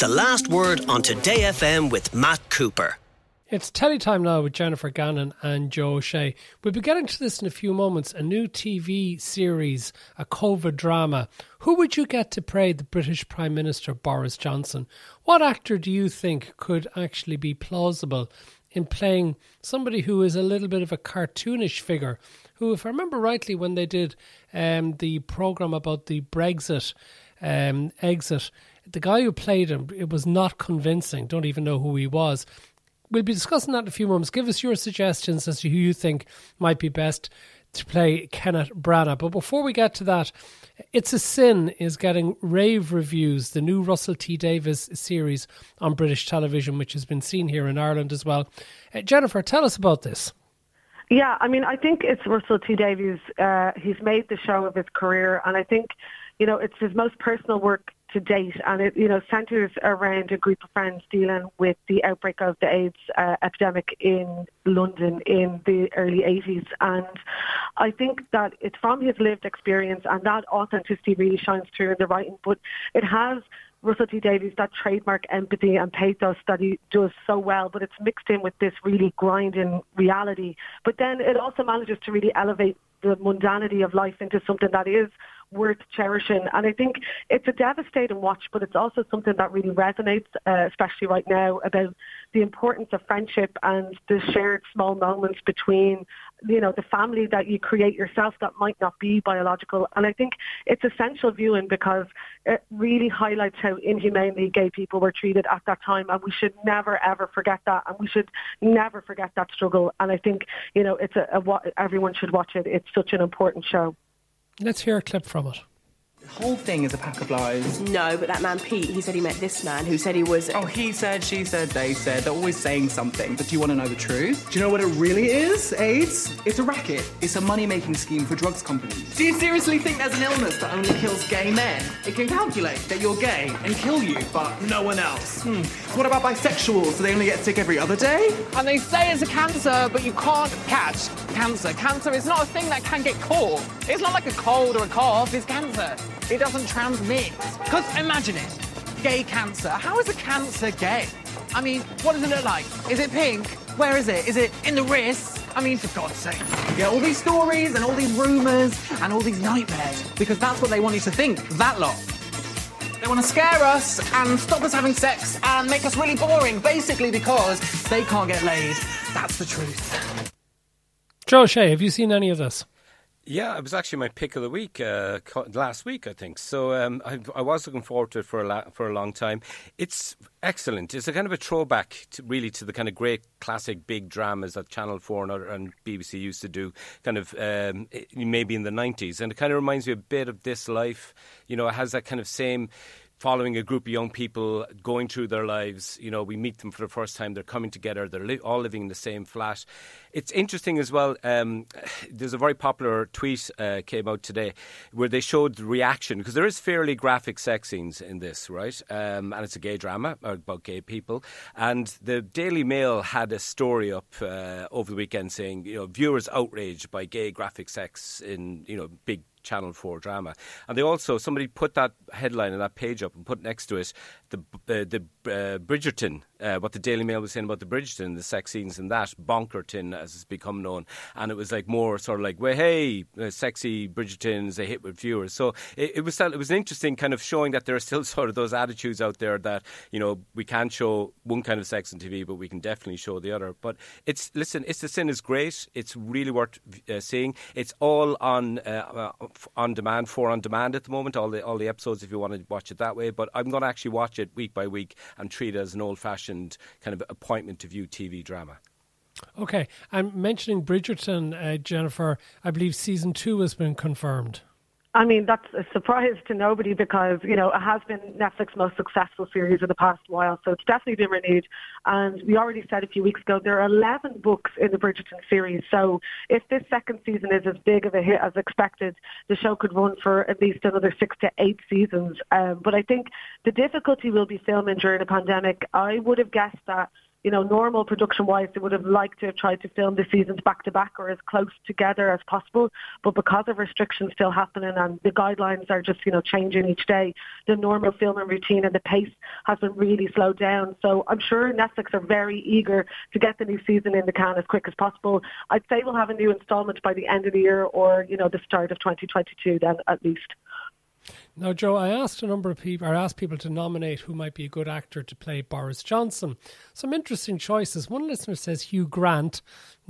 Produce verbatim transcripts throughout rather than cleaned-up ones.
The Last Word on Today F M with Matt Cooper. It's Teletyme now with Jennifer Gannon and Joe O'Shea. We'll be getting to this in a few moments. A new T V series, a COVID drama. Who would you get to play the British Prime Minister Boris Johnson? What actor do you think could actually be plausible in playing somebody who is a little bit of a cartoonish figure, who, if I remember rightly, when they did um, the programme about the Brexit um, exit, the guy who played him, it was not convincing. Don't even know who he was. We'll be discussing that in a few moments. Give us your suggestions as to who you think might be best to play Kenneth Branagh. But before we get to that, It's a Sin is getting rave reviews, the new Russell T Davies series on British television, which has been seen here in Ireland as well. Uh, Jennifer, tell us about this. Yeah, I mean, I think it's Russell T Davies. Uh, he's made the show of his career, and I think, you know, it's his most personal work to date, and it, you know, centres around a group of friends dealing with the outbreak of the AIDS uh, epidemic in London in the early eighties. And I think that it's from his lived experience, and that authenticity really shines through in the writing. But it has Russell T Davies, that trademark empathy and pathos that he does so well, but it's mixed in with this really grinding reality. But then it also manages to really elevate the mundanity of life into something that is worth cherishing. And I think it's a devastating watch, but it's also something that really resonates, uh, especially right now, about the importance of friendship and the shared small moments between, you know, the family that you create yourself that might not be biological. And I think it's essential viewing because it really highlights how inhumanely gay people were treated at that time, and we should never ever forget that, and we should never forget that struggle. And I think, you know, it's a, a everyone should watch it. It's such an important show. Let's hear a clip from it. The whole thing is a pack of lies. No, but that man Pete, he said he met this man who said he was... Oh, he said, she said, they said. They're always saying something. But do you want to know the truth? Do you know what it really is, AIDS? It's a racket. It's a money-making scheme for drugs companies. Do you seriously think there's an illness that only kills gay men? It can calculate that you're gay and kill you, but no one else. Hmm. What about bisexuals? Do they only get sick every other day? And they say it's a cancer, but you can't catch cancer. Cancer is not a thing that can get caught. It's not like a cold or a cough. It's cancer. It doesn't transmit. Because imagine it, gay cancer. How is a cancer gay? I mean, what does it look like? Is it pink? Where is it? Is it in the wrist? I mean, for God's sake. Yeah, all these stories and all these rumours and all these nightmares. Because that's what they want you to think, that lot. They want to scare us and stop us having sex and make us really boring, basically because they can't get laid. That's the truth. Joe O'Shea, have you seen any of this? Yeah, it was actually my pick of the week uh, last week, I think. So um, I, I was looking forward to it for a la- for a long time. It's excellent. It's a kind of a throwback, to, really, to the kind of great classic big dramas that Channel four and, other, and B B C used to do, kind of um, maybe in the nineties. And it kind of reminds me a bit of This Life. You know, it has that kind of same... following a group of young people going through their lives. You know, we meet them for the first time. They're coming together. They're li- all living in the same flat. It's interesting as well. Um, there's a very popular tweet uh, came out today where they showed the reaction, because there is fairly graphic sex scenes in this, right? Um, and it's a gay drama about gay people. And the Daily Mail had a story up uh, over the weekend saying, you know, viewers outraged by gay graphic sex in, you know, big Channel four drama. And they also, somebody put that headline and that page up and put next to it the uh, the uh, Bridgerton, uh, what the Daily Mail was saying about the Bridgerton, the sex scenes in that, Bonkerton as it's become known. And it was like more sort of like, well, hey, uh, sexy Bridgerton is a hit with viewers. So it, it was it was an interesting kind of showing that there are still sort of those attitudes out there that, you know, we can't show one kind of sex on T V, but we can definitely show the other. But it's, listen, It's a Sin is great. It's really worth uh, seeing. It's all on uh, on demand, for on demand at the moment, all the all the episodes if you want to watch it that way. But I'm going to actually watch it week by week and treat it as an old-fashioned kind of appointment to view T V drama. Okay, I'm mentioning Bridgerton, uh, Jennifer. I believe season two has been confirmed. I mean, that's a surprise to nobody because, you know, it has been Netflix's most successful series of the past while, so it's definitely been renewed. And we already said a few weeks ago, there are eleven books in the Bridgerton series, so if this second season is as big of a hit as expected, the show could run for at least another six to eight seasons. Um, but I think the difficulty will be filming during a pandemic. I would have guessed that you know, normal production-wise, they would have liked to have tried to film the seasons back-to-back or as close together as possible. But because of restrictions still happening and the guidelines are just, you know, changing each day, the normal filming routine and the pace has been really slowed down. So I'm sure Netflix are very eager to get the new season in the can as quick as possible. I'd say we'll have a new instalment by the end of the year or, you know, the start of twenty twenty-two then at least. Now, Joe, I asked a number of people, I asked people to nominate who might be a good actor to play Boris Johnson. Some interesting choices. One listener says Hugh Grant,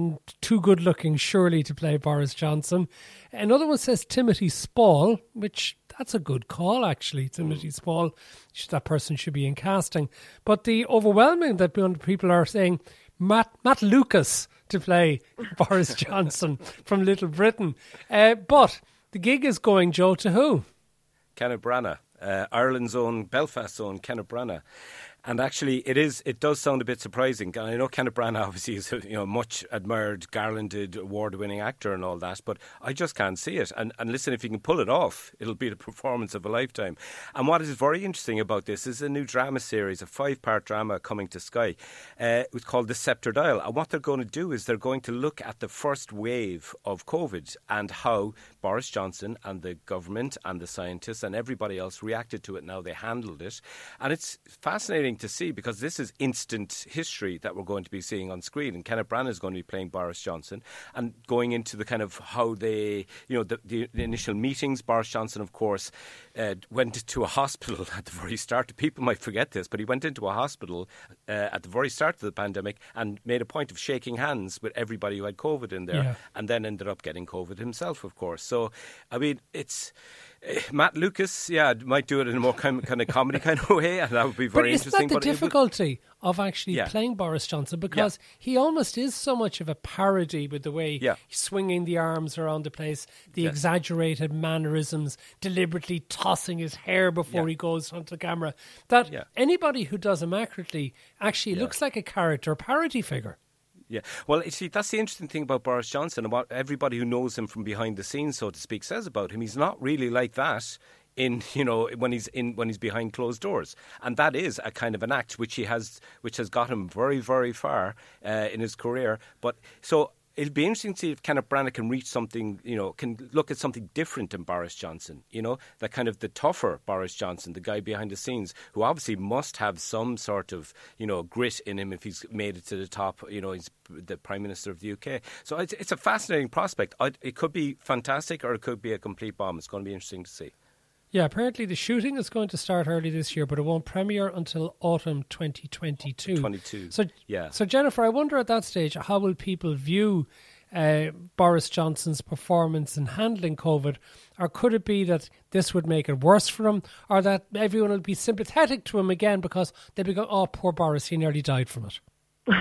too good looking surely to play Boris Johnson. Another one says Timothy Spall, which that's a good call actually. Timothy Spall, that person should be in casting. But the overwhelming that people are saying Matt Matt Lucas to play Boris Johnson from Little Britain. Uh, but the gig is going, Joe, to who? Kenneth Branagh, uh, Ireland's own, Belfast's own Kenneth Branagh. And actually, it is. It does sound a bit surprising. And I know Kenneth Branagh obviously is a you know, much admired, garlanded, award-winning actor and all that, but I just can't see it. And, and listen, if you can pull it off, it'll be the performance of a lifetime. And what is very interesting about this is a new drama series, a five-part drama coming to Sky. Uh, it's called The Scepter Dial. And what they're going to do is they're going to look at the first wave of COVID and how Boris Johnson and the government and the scientists and everybody else reacted to it and how they handled it. And it's fascinating to see because this is instant history that we're going to be seeing on screen, and Kenneth Branagh is going to be playing Boris Johnson and going into the kind of how they, you know, the, the, the initial meetings. Boris Johnson, of course, uh, went to a hospital at the very start. People might forget this, but he went into a hospital uh, at the very start of the pandemic and made a point of shaking hands with everybody who had COVID in there, yeah. and then ended up getting COVID himself, of course. So, I mean, it's... Matt Lucas, yeah, might do it in a more kind, kind of comedy kind of way, and that would be very but interesting. But isn't that the but difficulty would, of actually yeah. playing Boris Johnson? Because yeah. he almost is so much of a parody with the way yeah. he's swinging the arms around the place, the yes. exaggerated mannerisms, deliberately tossing his hair before yeah. he goes onto the camera, that yeah. anybody who does him accurately actually yeah. looks like a character parody figure. Yeah, well, you see, that's the interesting thing about Boris Johnson and what everybody who knows him from behind the scenes, so to speak, says about him. He's not really like that in, you know, when he's in when he's behind closed doors, and that is a kind of an act which he has, which has got him very, very far uh, in his career. But so. It'll be interesting to see if Kenneth Branagh can reach something, you know, can look at something different in Boris Johnson, you know, that kind of the tougher Boris Johnson, the guy behind the scenes, who obviously must have some sort of, you know, grit in him if he's made it to the top, you know, he's the Prime Minister of the U K. So it's, it's a fascinating prospect. It could be fantastic or it could be a complete bomb. It's going to be interesting to see. Yeah, apparently the shooting is going to start early this year, but it won't premiere until autumn twenty twenty-two. twenty-two, so, yeah. So, Jennifer, I wonder at that stage, how will people view uh, Boris Johnson's performance in handling COVID? Or could it be that this would make it worse for him? Or that everyone will be sympathetic to him again because they'll be going, oh, poor Boris, he nearly died from it?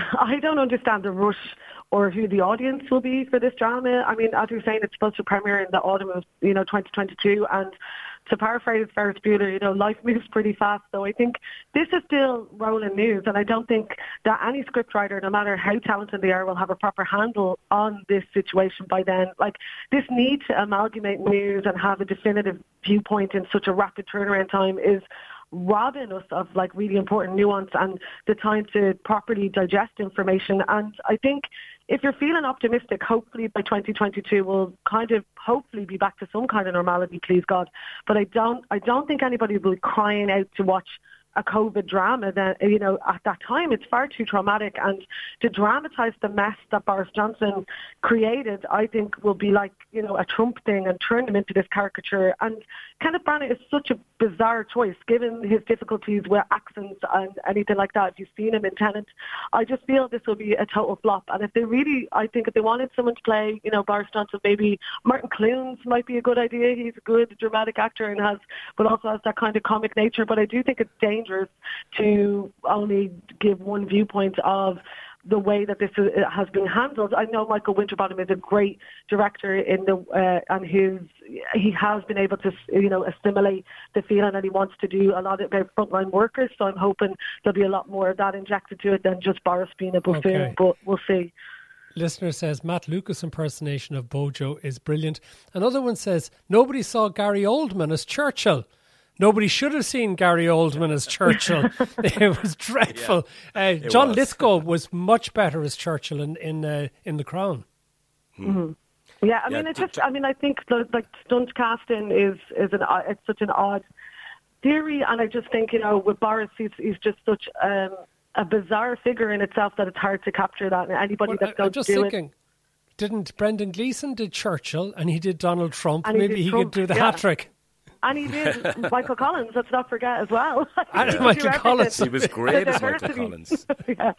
I don't understand the rush or who the audience will be for this drama. I mean, as you're saying, it's supposed to premiere in the autumn of, you know, twenty twenty-two, and to paraphrase Ferris Bueller, you know, life moves pretty fast. So I think this is still rolling news, and I don't think that any scriptwriter, no matter how talented they are, will have a proper handle on this situation by then. Like, this need to amalgamate news and have a definitive viewpoint in such a rapid turnaround time is robbing us of like really important nuance and the time to properly digest information. And I think if you're feeling optimistic, hopefully by twenty twenty-two we'll kind of hopefully be back to some kind of normality, please God. But I don't I don't think anybody will be crying out to watch a COVID drama. That, you know, at that time it's far too traumatic, and to dramatise the mess that Boris Johnson created, I think will be like, you know, a Trump thing and turn him into this caricature. And Kenneth Branagh is such a bizarre choice given his difficulties with accents and anything like that. If you've seen him in Tenet, I just feel this will be a total flop. And if they really, I think if they wanted someone to play, you know, Boris Johnson, maybe Martin Clunes might be a good idea. He's a good dramatic actor and has, but also has that kind of comic nature. But I do think it's dangerous to only give one viewpoint of the way that this has been handled. I know Michael Winterbottom is a great director in the uh, and his he has been able to, you know, assimilate the feeling, and he wants to do a lot about frontline workers. So I'm hoping there'll be a lot more of that injected to it than just Boris being a buffoon. Okay. But we'll see. Listener says Matt Lucas impersonation of Bojo is brilliant. Another one says nobody saw Gary Oldman as Churchill. Nobody should have seen Gary Oldman as Churchill. It was dreadful. Yeah, uh, John was. Lithgow was much better as Churchill in in, uh, in The Crown. Mm-hmm. Yeah, I mean, Yeah, it's t- just, t- I mean, I think the, like stunt casting is is an o- it's such an odd theory, and I just think, you know, with Boris, he's he's just such um, a bizarre figure in itself that it's hard to capture that. And anybody Well, that's I, going I'm just to do thinking, it, didn't Brendan Gleeson did Churchill and he did Donald Trump? And he Maybe did he Trump, could do the yeah. hat trick. and he did Michael Collins. Let's not forget as well. And He Michael did everything. Collins. He was great The as Michael diversity. Collins. yeah.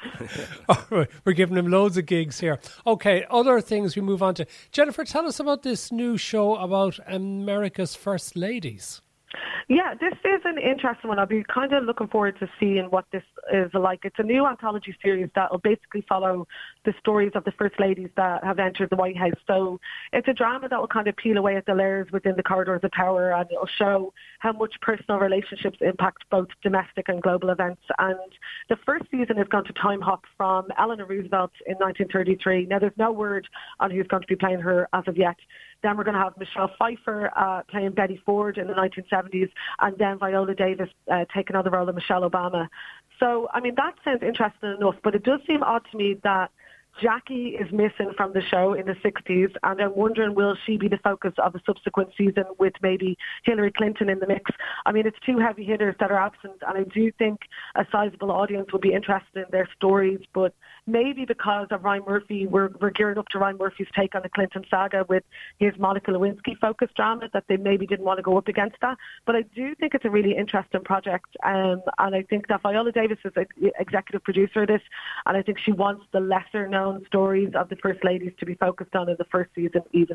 Oh, we're giving him loads of gigs here. Okay, other things we move on to. Jennifer, tell us about this new show about America's First Ladies. Yeah, this is an interesting one. I'll be kind of looking forward to seeing what this is like. It's a new anthology series that will basically follow the stories of the First Ladies that have entered the White House. So it's a drama that will kind of peel away at the layers within the corridors of power, and it'll show how much personal relationships impact both domestic and global events. And the first season is going to time hop from Eleanor Roosevelt in nineteen thirty-three. Now, there's no word on who's going to be playing her as of yet. Then we're going to have Michelle Pfeiffer uh, playing Betty Ford in the nineteen seventies, and then Viola Davis uh, taking on the role of Michelle Obama. So, I mean, that sounds interesting enough, but it does seem odd to me that Jackie is missing from the show in the sixties, and I'm wondering, will she be the focus of a subsequent season with maybe Hillary Clinton in the mix? I mean, it's two heavy hitters that are absent, and I do think a sizable audience will be interested in their stories, but maybe because of Ryan Murphy, we're, we're gearing up to Ryan Murphy's take on the Clinton saga with his Monica Lewinsky-focused drama, that they maybe didn't want to go up against that. But I do think it's a really interesting project, um, and I think that Viola Davis is the executive producer of this, and I think she wants the lesser-known stories of the First Ladies to be focused on in the first season even.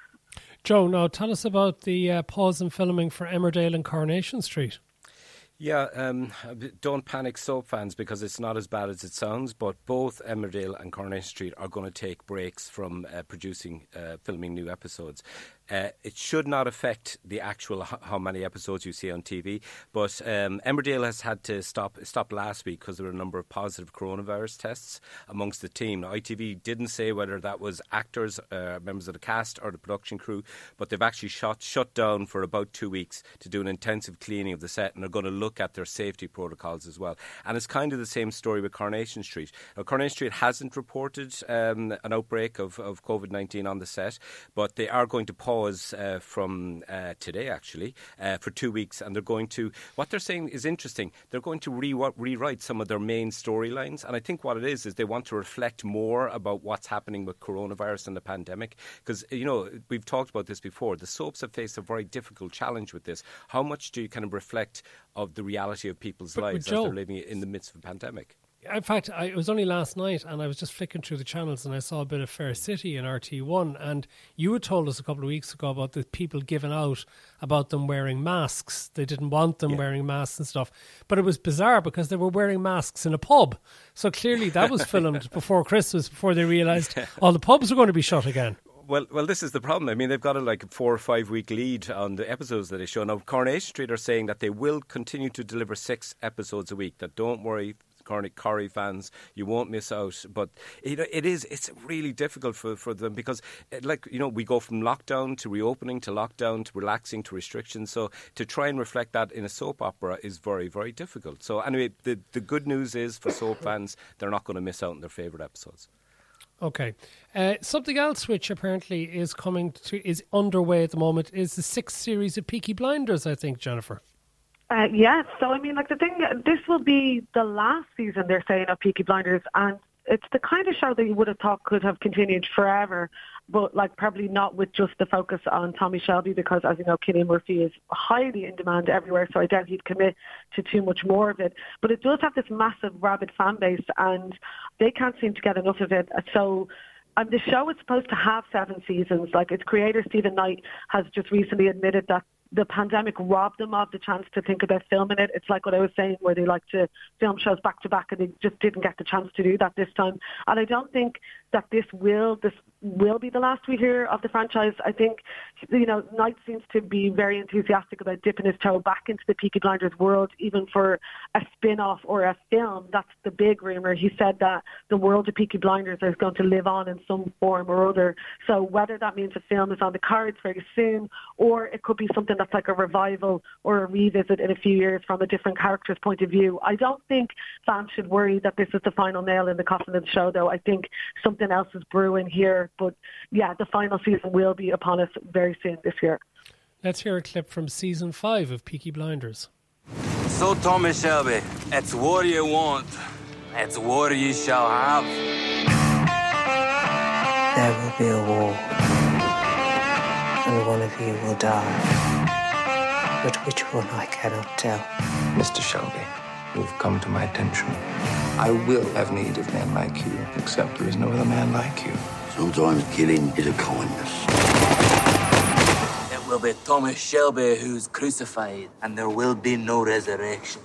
Joe, now tell us about the uh, pause in filming for Emmerdale and Coronation Street. Yeah, um, don't panic, soap fans, because it's not as bad as it sounds, but both Emmerdale and Coronation Street are going to take breaks from uh, producing, uh, filming new episodes. Uh, it should not affect the actual h- how many episodes you see on T V, but um, Emmerdale has had to stop stop last week because there were a number of positive coronavirus tests amongst the team. Now, I T V didn't say whether that was actors, uh, members of the cast or the production crew, but they've actually shut, shut down for about two weeks to do an intensive cleaning of the set, and they're going to look at their safety protocols as well. And it's kind of the same story with Coronation Street. Now, Coronation Street hasn't reported um, an outbreak of, of COVID nineteen on the set, but they are going to pause Uh, from uh, today, actually, uh, for two weeks, and they're going to, what they're saying is interesting, they're going to re- rewrite some of their main storylines, and I think what it is is they want to reflect more about what's happening with coronavirus and the pandemic, because, you know, we've talked about this before, the soaps have faced a very difficult challenge with this. How much do you kind of reflect of the reality of people's But, lives but Joe, as they're living in the midst of a pandemic? In fact, I, it was only last night, and I was just flicking through the channels, and I saw a bit of Fair City in R T one, and you had told us a couple of weeks ago about the people giving out about them wearing masks. They didn't want them Yeah. wearing masks and stuff, but it was bizarre because they were wearing masks in a pub. So clearly that was filmed before Christmas, before they realised all the pubs were going to be shut again. Well, well, this is the problem. I mean, they've got a like four or five week lead on the episodes that they show. Now, Coronation Street are saying that they will continue to deliver six episodes a week. That don't worry, Corrie fans, you won't miss out. But you know, it is it's really difficult for, for them because, like, you know, we go from lockdown to reopening to lockdown to relaxing to restrictions. So to try and reflect that in a soap opera is very, very difficult. So anyway, the the good news is for soap fans, they're not going to miss out on their favourite episodes. Okay. Uh, something else which apparently is coming to is underway at the moment is the sixth series of Peaky Blinders, I think, Jennifer. Uh, yes, so I mean, like the thing, this will be the last season, they're saying, of Peaky Blinders, and it's the kind of show that you would have thought could have continued forever, but like probably not with just the focus on Tommy Shelby, because as you know, Cillian Murphy is highly in demand everywhere, so I doubt he'd commit to too much more of it. But it does have this massive rabid fan base, and they can't seem to get enough of it. So um, the show is supposed to have seven seasons. Like, its creator, Stephen Knight, has just recently admitted that the pandemic robbed them of the chance to think about filming it. It's like what I was saying, where they like to film shows back to back, and they just didn't get the chance to do that this time. And I don't think that this will this will be the last we hear of the franchise. I think, you know, Knight seems to be very enthusiastic about dipping his toe back into the Peaky Blinders world, even for a spin-off or a film. That's the big rumour. He said that the world of Peaky Blinders is going to live on in some form or other. So whether that means a film is on the cards very soon, or it could be something that's like a revival or a revisit in a few years from a different character's point of view. I don't think fans should worry that this is the final nail in the coffin of the show, though. I think something else is brewing here. But yeah, the final season will be upon us very soon this year. Let's hear a clip from season five of Peaky Blinders. So, Tommy Shelby, it's what you want. It's what you shall have. There will be a war, and one of you will die. But which one I cannot tell. Mister Shelby, you've come to my attention. I will have need of men like you, except there is no other man like you. Sometimes killing is a kindness. It will be Thomas Shelby who's crucified, and there will be no resurrection.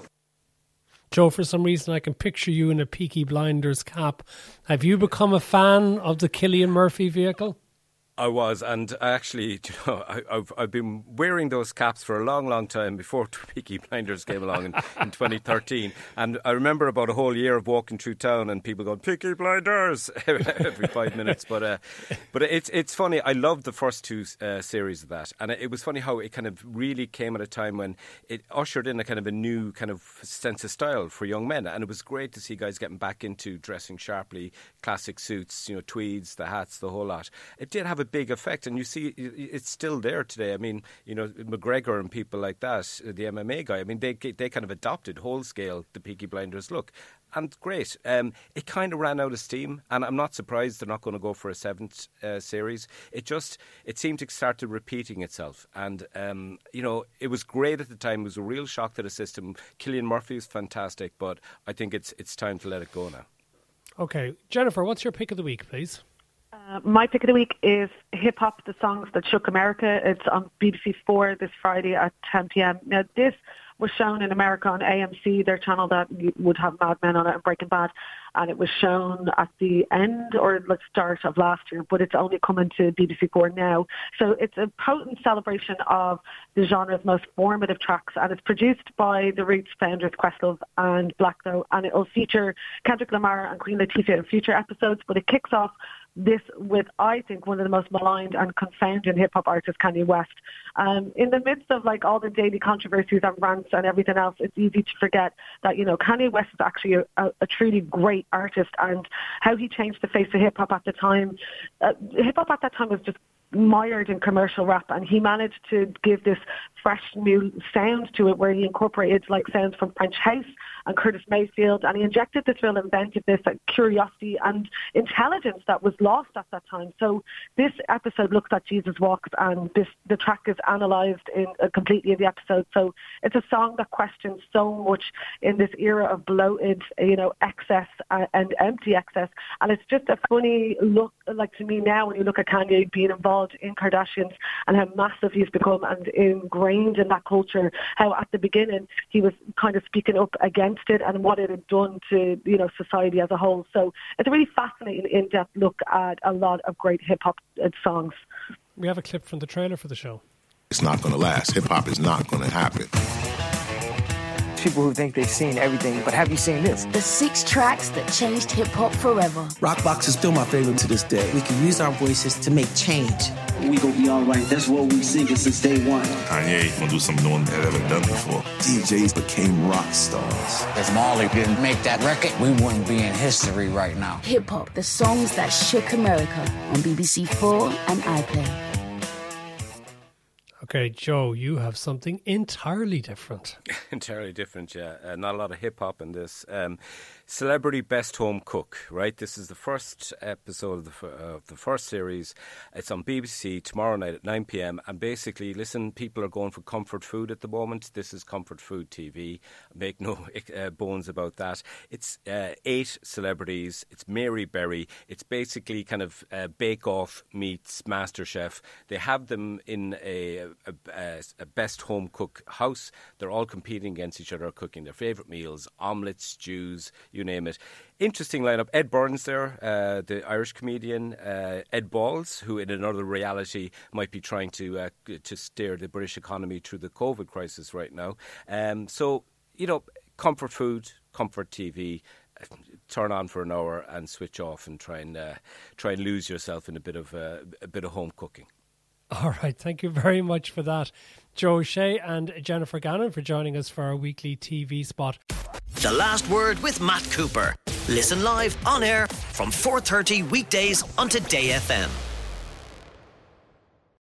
Joe, for some reason I can picture you in a Peaky Blinders cap. Have you become a fan of the Cillian Murphy vehicle? I was, and I actually, you know, I, I've I've been wearing those caps for a long, long time before Peaky Blinders came along in, in twenty thirteen. And I remember about a whole year of walking through town and people going Peaky Blinders every five minutes. But uh, but it's it's funny. I loved the first two uh, series of that, and it, it was funny how it kind of really came at a time when it ushered in a kind of a new kind of sense of style for young men, and it was great to see guys getting back into dressing sharply, classic suits, you know, tweeds, the hats, the whole lot. It did have a big effect, and you see it's still there today. I mean, you know, McGregor and people like that, the M M A guy, I mean, they they kind of adopted whole scale the Peaky Blinders look, and great. Um, it kind of ran out of steam, and I'm not surprised they're not going to go for a seventh uh, series. It just it seemed to start repeating itself, and um, you know, it was great at the time. It was a real shock to the system. Cillian Murphy is fantastic, but I think it's it's time to let it go now. Okay, Jennifer, what's your pick of the week, please? Uh, my pick of the week is Hip Hop, the Songs That Shook America. It's on B B C four this Friday at ten p.m. Now, this was shown in America on A M C, their channel that would have Mad Men on it and Breaking Bad, and it was shown at the end or the start of last year, but it's only coming to B B C four now. So it's a potent celebration of the genre's most formative tracks, and it's produced by the Roots founders Questlove and Black Though, and it'll feature Kendrick Lamar and Queen Latifah in future episodes, but it kicks off this with, I think, one of the most maligned and confounding hip-hop artists, Kanye West. Um, in the midst of like all the daily controversies and rants and everything else, it's easy to forget that, you know, Kanye West is actually a, a, a truly great artist, and how he changed the face of hip-hop at the time. Uh, hip-hop at that time was just mired in commercial rap, and he managed to give this fresh new sound to it where he incorporated like sounds from French House and Curtis Mayfield, and he injected this real inventiveness and curiosity and intelligence that was lost at that time. So this episode looks at Jesus Walks, and this the track is analysed in uh, completely in the episode. So it's a song that questions so much in this era of bloated, you know, excess uh, and empty excess, and it's just a funny look, like to me now, when you look at Kanye being involved in Kardashians and how massive he's become and ingrained in that culture, how at the beginning he was kind of speaking up against it and what it had done to, you know, society as a whole. So it's a really fascinating, in-depth look at a lot of great hip-hop songs. We have a clip from the trailer for the show. It's not going to last. Hip-hop is not going to happen. People who think they've seen everything, but have you seen this? The six tracks that changed hip-hop forever. Rockbox is still my favorite to this day. We can use our voices to make change. We gon' be all right. That's what we singing since day one. Kanye gonna do something no one had ever done before. D Js became rock stars. If Marley didn't make that record, we wouldn't be in history right now. Hip-hop, the songs that shook America, on B B C four and iPlayer. Okay, Joe, you have something entirely different. Entirely different, yeah. Uh, not a lot of hip-hop in this. Um, Celebrity Best Home Cook, right? This is the first episode of the, f- uh, the first series. It's on B B C tomorrow night at nine p.m. And basically, listen, people are going for comfort food at the moment. This is comfort food T V. Make no uh, bones about that. It's uh, eight celebrities. It's Mary Berry. It's basically kind of uh, Bake Off meets MasterChef. They have them in a a, a, a best home cook house. They're all competing against each other, cooking their favourite meals, omelettes, stews, you name it. Interesting lineup. Ed Burns there, uh, the Irish comedian. Uh, Ed Balls, who in another reality might be trying to uh, to steer the British economy through the COVID crisis right now. Um, so, you know, comfort food, comfort T V. Turn on for an hour and switch off and try and uh, try and lose yourself in a bit of uh, a bit of home cooking. All right, thank you very much for that, Joe O'Shea and Jennifer Gannon, for joining us for our weekly T V spot. The Last Word with Matt Cooper. Listen live on air from four thirty weekdays on Today F M.